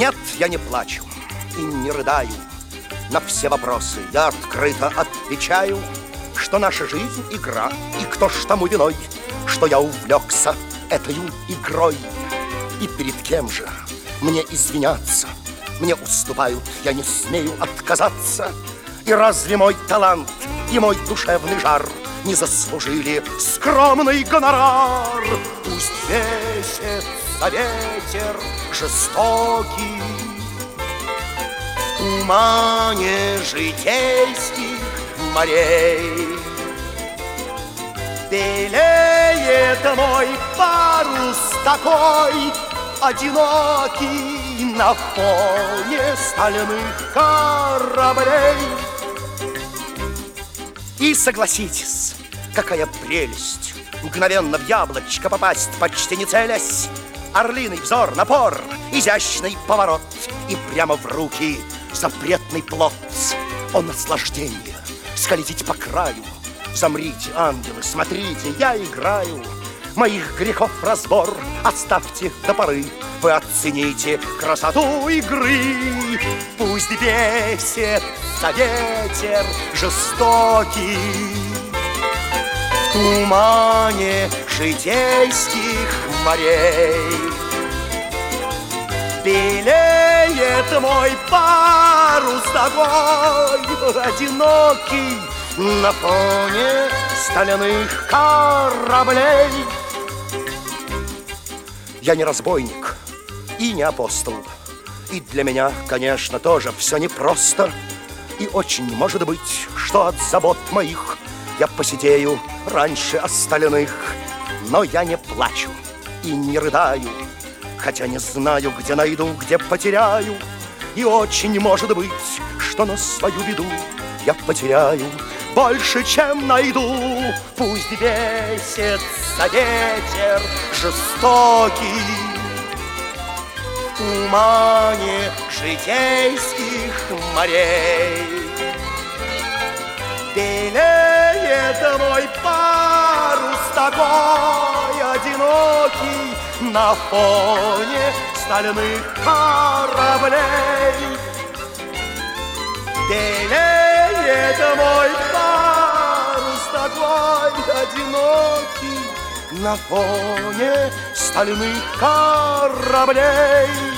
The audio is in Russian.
Нет, я не плачу и не рыдаю. На все вопросы я открыто отвечаю, что наша жизнь — игра, и кто ж тому виной, что я увлекся этой игрой. И перед кем же мне извиняться? Мне уступают, я не смею отказаться. И разве мой талант и мой душевный жар не заслужили скромный гонорар? Пусть весится ветер жестокий в тумане житейских морей. Белеет мой парус такой одинокий на фоне стальных кораблей. И согласитесь, какая прелесть мгновенно в яблочко попасть, почти не целясь. Орлиный взор, напор, изящный поворот, и прямо в руки запретный плод. О, наслаждение скользить по краю! Замрите, ангелы, смотрите, я играю. Моих грехов разбор оставьте до поры. Вы оцените красоту игры. Пусть бесится ветер жестокий в тумане житейских морей. Белеет мой парус такой одинокий на фоне стальных кораблей. Я не разбойник и не апостол, и для меня, конечно, тоже все непросто. И очень может быть, что от забот моих я посидею раньше остальных. Но я не плачу и не рыдаю, хотя не знаю, где найду, где потеряю. И очень может быть, что на свою беду я потеряю больше, чем найду. Пусть бесится ветер жестокий в тумане житейских морей. Белеет мой парус такой одинокий на фоне стальных кораблей. Белеет мой парус такой одинокий на фоне стальных кораблей.